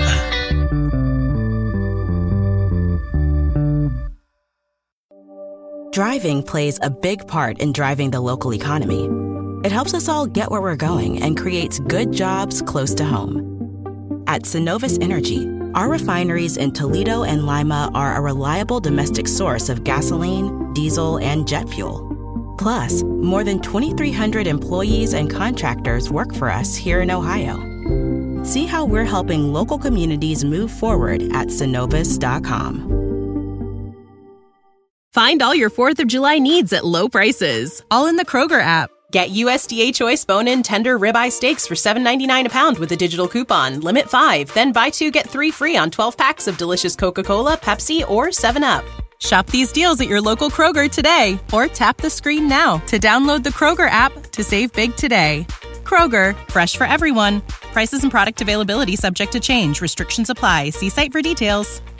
Driving plays a big part in driving the local economy. It helps us all get where we're going and creates good jobs close to home. At Synovus Energy, our refineries in Toledo and Lima are a reliable domestic source of gasoline, diesel, and jet fuel. Plus, more than twenty-three hundred employees and contractors work for us here in Ohio. See how we're helping local communities move forward at synovus dot com. Find all your fourth of July needs at low prices, all in the Kroger app. Get U S D A Choice bone-in tender ribeye steaks for seven ninety-nine a pound with a digital coupon. Limit five, then buy two, get three free on twelve packs of delicious Coca-Cola, Pepsi, or seven up. Shop these deals at your local Kroger today, or tap the screen now to download the Kroger app to save big today. Kroger, fresh for everyone. Prices and product availability subject to change. Restrictions apply. See site for details.